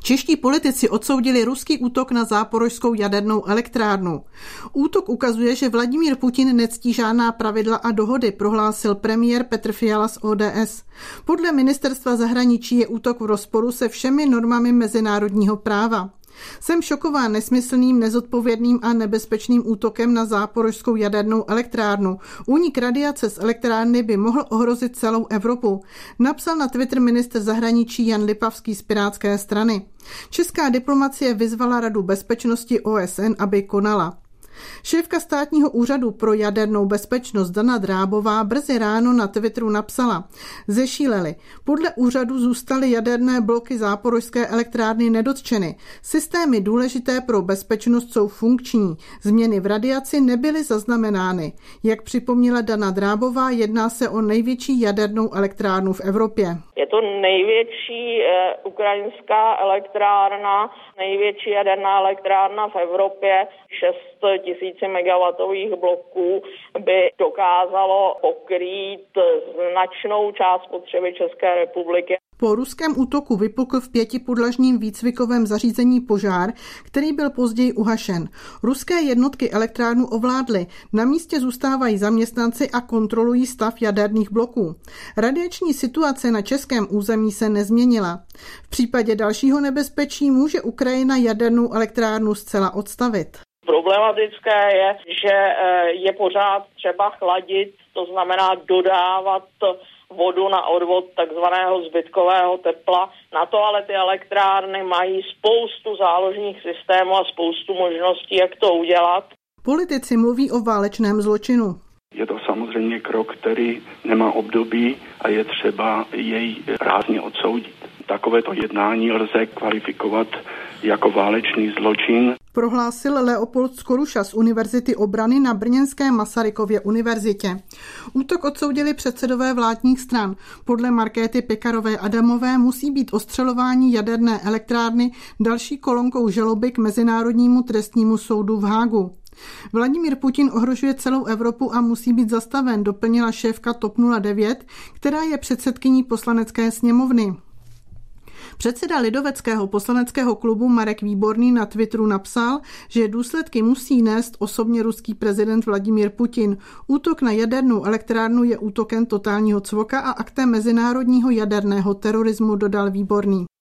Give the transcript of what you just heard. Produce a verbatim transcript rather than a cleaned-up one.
Čeští politici odsoudili ruský útok na záporožskou jadernou elektrárnu. Útok ukazuje, že Vladimír Putin nectí žádná pravidla a dohody, prohlásil premiér Petr Fiala z O D S. Podle ministerstva zahraničí je útok v rozporu se všemi normami mezinárodního práva. Jsem šokován nesmyslným, nezodpovědným a nebezpečným útokem na záporožskou jadernou elektrárnu. Únik radiace z elektrárny by mohl ohrozit celou Evropu, napsal na Twitter ministr zahraničí Jan Lipavský z Pirátské strany. Česká diplomacie vyzvala Radu bezpečnosti O S N, aby konala. Šéfka státního úřadu pro jadernou bezpečnost Dana Drábová brzy ráno na Twitteru napsala: Zešíleli. Podle úřadu zůstaly jaderné bloky záporožské elektrárny nedotčeny. Systémy důležité pro bezpečnost jsou funkční. Změny v radiaci nebyly zaznamenány. Jak připomněla Dana Drábová, jedná se o největší jadernou elektrárnu v Evropě. Je to největší eh, ukrajinská elektrárna, největší jaderná elektrárna v Evropě, šest tisíc megawatových bloků by dokázalo pokrýt značnou část potřeby České republiky. Po ruském útoku vypukl v pětipodlažním výcvikovém zařízení požár, který byl později uhašen. Ruské jednotky elektrárnu ovládly. Na místě zůstávají zaměstnanci a kontrolují stav jaderných bloků. Radiační situace na českém území se nezměnila. V případě dalšího nebezpečí může Ukrajina jadernou elektrárnu zcela odstavit. Problematické je, že je pořád třeba chladit, to znamená dodávat vodu na odvod takzvaného zbytkového tepla. Na to ale ty elektrárny mají spoustu záložních systémů a spoustu možností, jak to udělat. Politici mluví o válečném zločinu. Je to samozřejmě krok, který nemá období a je třeba jej rázně odsoudit. Takovéto jednání lze kvalifikovat jako válečný zločin. Prohlásil Leopold Skoruša z Univerzity obrany na brněnské Masarykově univerzitě. Útok odsoudili předsedové vládních stran. Podle Markéty Pekarové Adamové musí být ostřelování jaderné elektrárny další kolonkou žaloby k Mezinárodnímu trestnímu soudu v Hágu. Vladimír Putin ohrožuje celou Evropu a musí být zastaven, doplnila šéfka TOP nula devět, která je předsedkyní poslanecké sněmovny. Předseda lidoveckého poslaneckého klubu Marek Výborný na Twitteru napsal, že důsledky musí nést osobně ruský prezident Vladimír Putin. Útok na jadernou elektrárnu je útokem totálního cvoka a aktem mezinárodního jaderného terorismu, dodal Výborný.